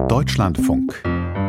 Deutschlandfunk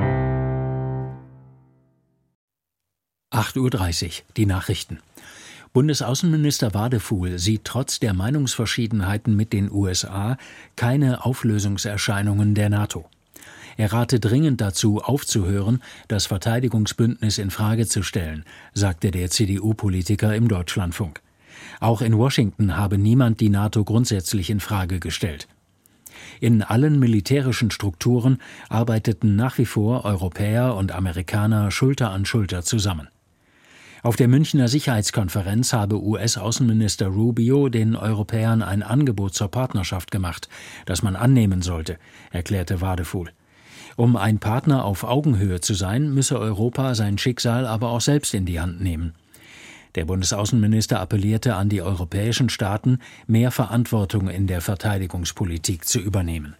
8:30 Uhr, die Nachrichten. Bundesaußenminister Wadefuhl sieht trotz der Meinungsverschiedenheiten mit den USA keine Auflösungserscheinungen der NATO. Er rate dringend dazu, aufzuhören, das Verteidigungsbündnis in Frage zu stellen, sagte der CDU-Politiker im Deutschlandfunk. Auch in Washington habe niemand die NATO grundsätzlich in Frage gestellt. In allen militärischen Strukturen arbeiteten nach wie vor Europäer und Amerikaner Schulter an Schulter zusammen. Auf der Münchner Sicherheitskonferenz habe US-Außenminister Rubio den Europäern ein Angebot zur Partnerschaft gemacht, das man annehmen sollte, erklärte Wadefuhl. Um ein Partner auf Augenhöhe zu sein, müsse Europa sein Schicksal aber auch selbst in die Hand nehmen. Der Bundesaußenminister appellierte an die europäischen Staaten, mehr Verantwortung in der Verteidigungspolitik zu übernehmen.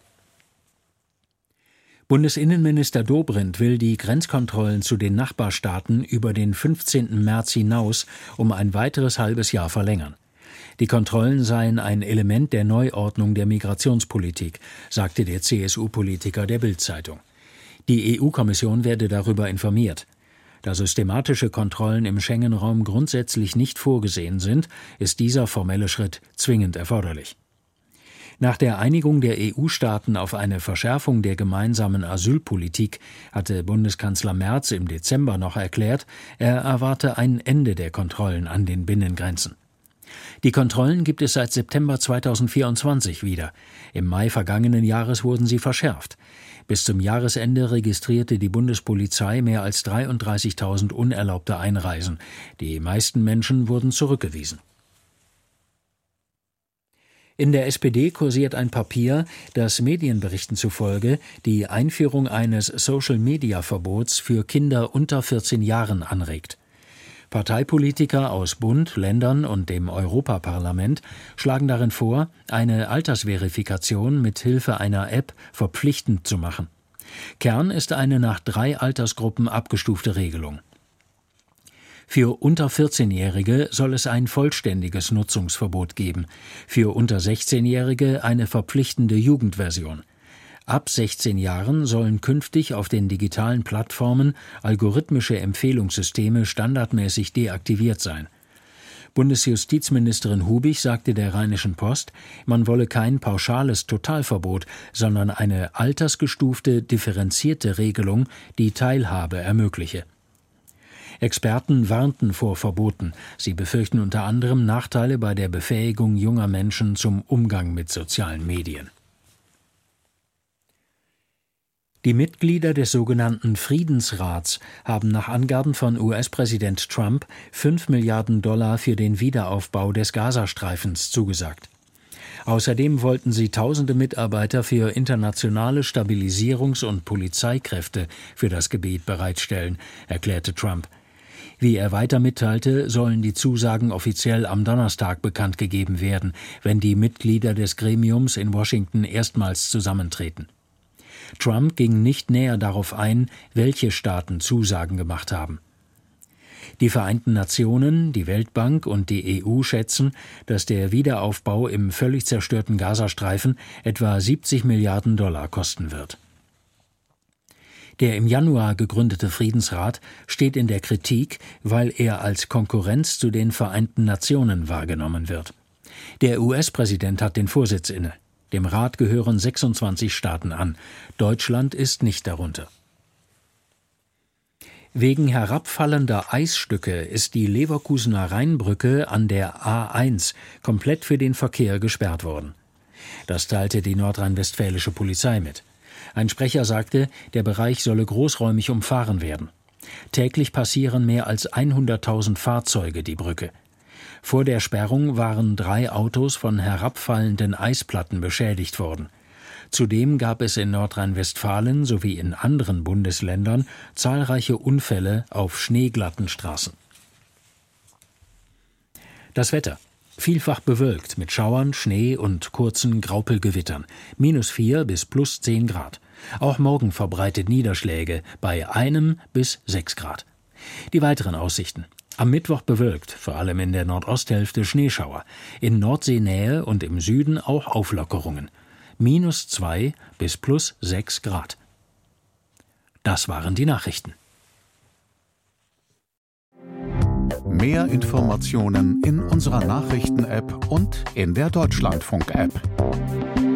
Bundesinnenminister Dobrindt will die Grenzkontrollen zu den Nachbarstaaten über den 15. März hinaus um ein weiteres halbes Jahr verlängern. Die Kontrollen seien ein Element der Neuordnung der Migrationspolitik, sagte der CSU-Politiker der Bild-Zeitung. Die EU-Kommission werde darüber informiert. Da systematische Kontrollen im Schengen-Raum grundsätzlich nicht vorgesehen sind, ist dieser formelle Schritt zwingend erforderlich. Nach der Einigung der EU-Staaten auf eine Verschärfung der gemeinsamen Asylpolitik hatte Bundeskanzler Merz im Dezember noch erklärt, er erwarte ein Ende der Kontrollen an den Binnengrenzen. Die Kontrollen gibt es seit September 2024 wieder. Im Mai vergangenen Jahres wurden sie verschärft. Bis zum Jahresende registrierte die Bundespolizei mehr als 33.000 unerlaubte Einreisen. Die meisten Menschen wurden zurückgewiesen. In der SPD kursiert ein Papier, das Medienberichten zufolge die Einführung eines Social-Media-Verbots für Kinder unter 14 Jahren anregt. Parteipolitiker aus Bund, Ländern und dem Europaparlament schlagen darin vor, eine Altersverifikation mit Hilfe einer App verpflichtend zu machen. Kern ist eine nach 3 Altersgruppen abgestufte Regelung. Für unter 14-Jährige soll es ein vollständiges Nutzungsverbot geben, für unter 16-Jährige eine verpflichtende Jugendversion. Ab 16 Jahren sollen künftig auf den digitalen Plattformen algorithmische Empfehlungssysteme standardmäßig deaktiviert sein. Bundesjustizministerin Hubig sagte der Rheinischen Post, man wolle kein pauschales Totalverbot, sondern eine altersgestufte, differenzierte Regelung, die Teilhabe ermögliche. Experten warnten vor Verboten. Sie befürchten unter anderem Nachteile bei der Befähigung junger Menschen zum Umgang mit sozialen Medien. Die Mitglieder des sogenannten Friedensrats haben nach Angaben von US-Präsident Trump $5 Milliarden für den Wiederaufbau des Gazastreifens zugesagt. Außerdem wollten sie tausende Mitarbeiter für internationale Stabilisierungs- und Polizeikräfte für das Gebiet bereitstellen, erklärte Trump. Wie er weiter mitteilte, sollen die Zusagen offiziell am Donnerstag bekannt gegeben werden, wenn die Mitglieder des Gremiums in Washington erstmals zusammentreten. Trump ging nicht näher darauf ein, welche Staaten Zusagen gemacht haben. Die Vereinten Nationen, die Weltbank und die EU schätzen, dass der Wiederaufbau im völlig zerstörten Gazastreifen etwa $70 Milliarden kosten wird. Der im Januar gegründete Friedensrat steht in der Kritik, weil er als Konkurrenz zu den Vereinten Nationen wahrgenommen wird. Der US-Präsident hat den Vorsitz inne. Dem Rat gehören 26 Staaten an. Deutschland ist nicht darunter. Wegen herabfallender Eisstücke ist die Leverkusener Rheinbrücke an der A1 komplett für den Verkehr gesperrt worden. Das teilte die nordrhein-westfälische Polizei mit. Ein Sprecher sagte, der Bereich solle großräumig umfahren werden. Täglich passieren mehr als 100.000 Fahrzeuge die Brücke. Vor der Sperrung waren 3 Autos von herabfallenden Eisplatten beschädigt worden. Zudem gab es in Nordrhein-Westfalen sowie in anderen Bundesländern zahlreiche Unfälle auf schneeglatten Straßen. Das Wetter. Vielfach bewölkt mit Schauern, Schnee und kurzen Graupelgewittern. -4 bis +10 Grad. Auch morgen verbreitet Niederschläge bei 1 bis 6 Grad. Die weiteren Aussichten. Am Mittwoch bewölkt, vor allem in der Nordosthälfte Schneeschauer. In Nordseenähe und im Süden auch Auflockerungen. -2 bis +6 Grad. Das waren die Nachrichten. Mehr Informationen in unserer Nachrichten-App und in der Deutschlandfunk-App.